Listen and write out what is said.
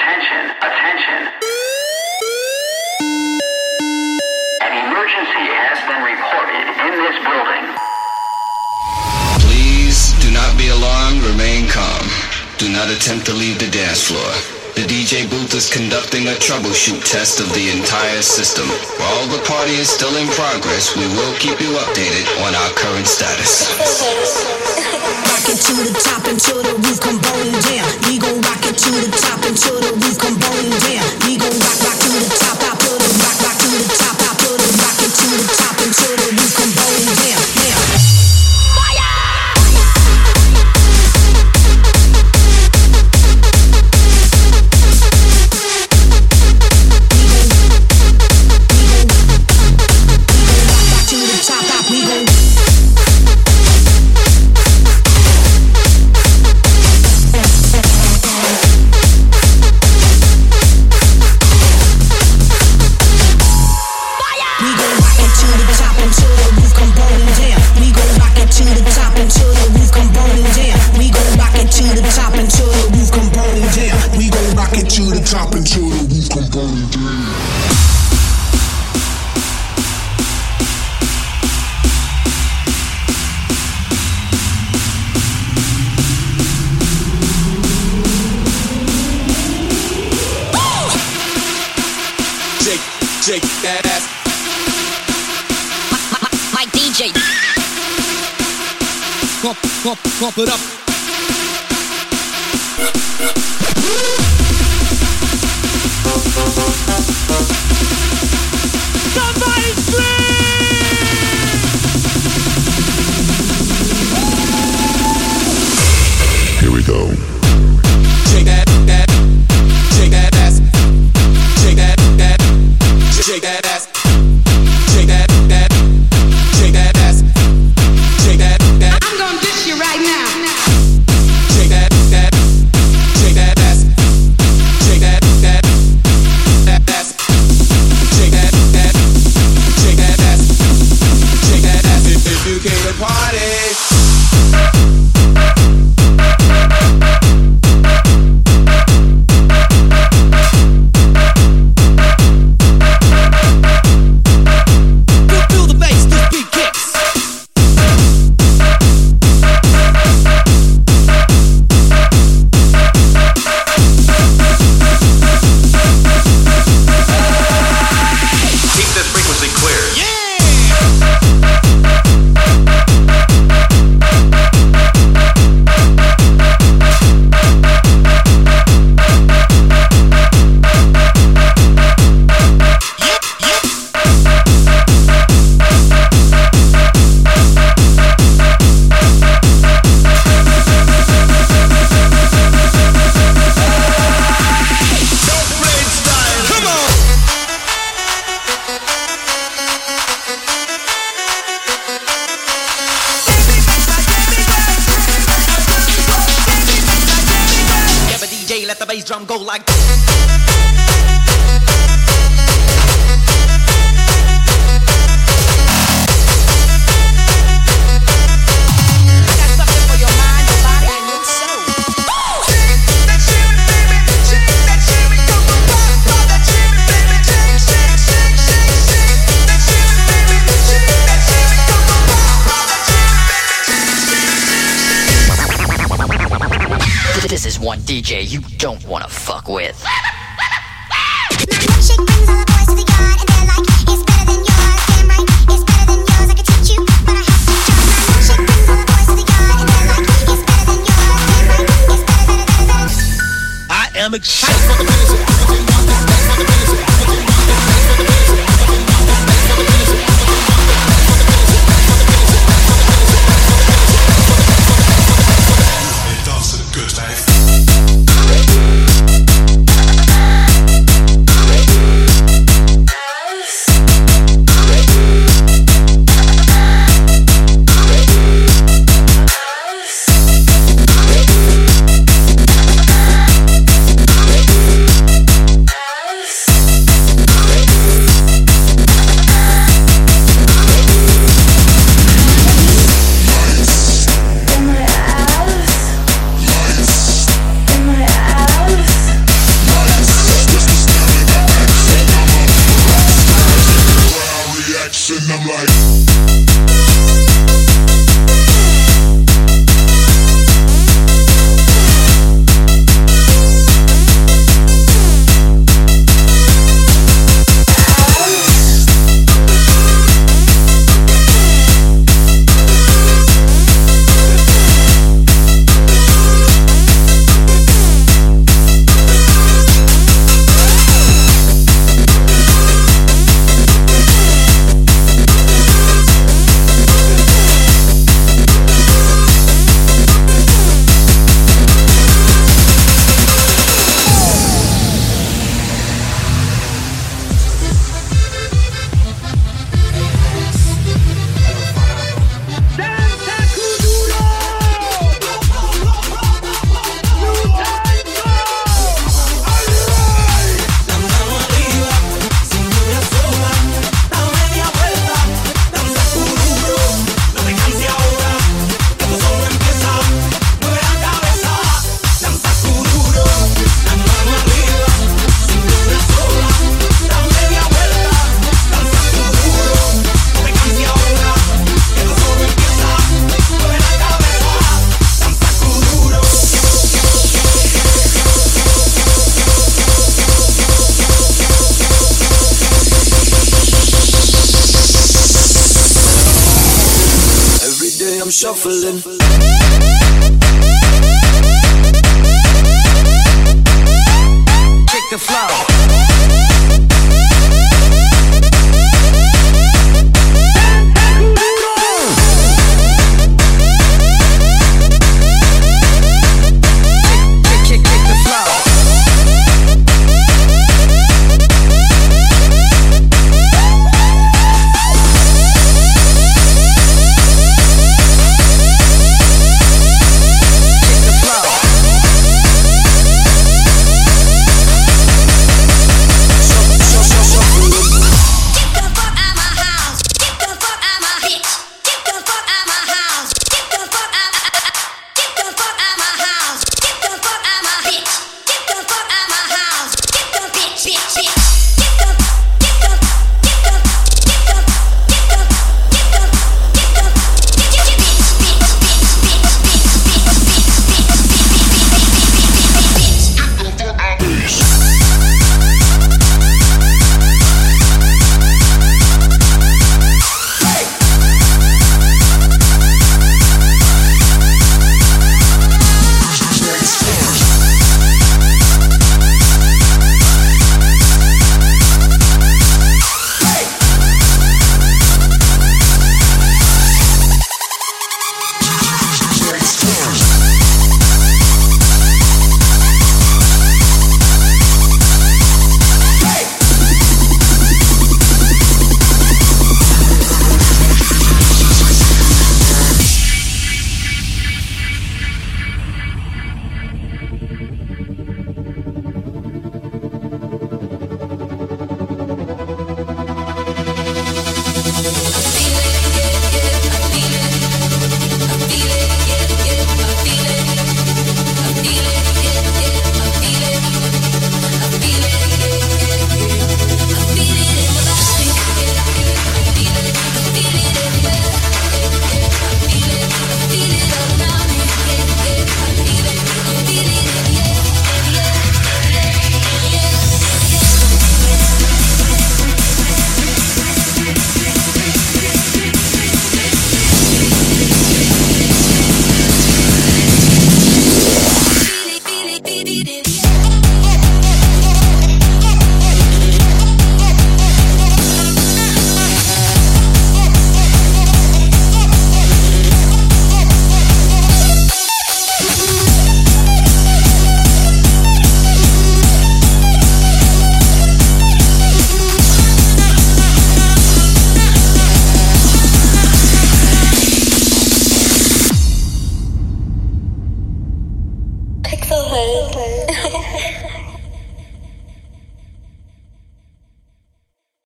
Attention, attention. An emergency has been reported in this building. Please do not be alarmed, remain calm. Do not attempt to leave the dance floor. The DJ booth is conducting a troubleshoot test of the entire system. While the party is still in progress, we will keep you updated on our current status. Rock it to the top until the roof come rolling down. We gon' rock it to the top until the roof come rolling down. We gon' rock to the top. I put it rock to the top. I put it rock it to the top until the roof come rolling down. Shake that ass. My DJ. Pump it up. Somebody scream! Here we go. Shake that ass. Shake that ass. Shake that ass. Shake that ass. Shake that ass. Shake that. I'm gonna dish you right now. Shake that shake that ass. Shake that ass. Shake that shake that ass. Shake that ass if you came to party. Let the bass drum go like This is one DJ you don't wanna fuck with. I am excited for the music. shuffling. Kick the flow.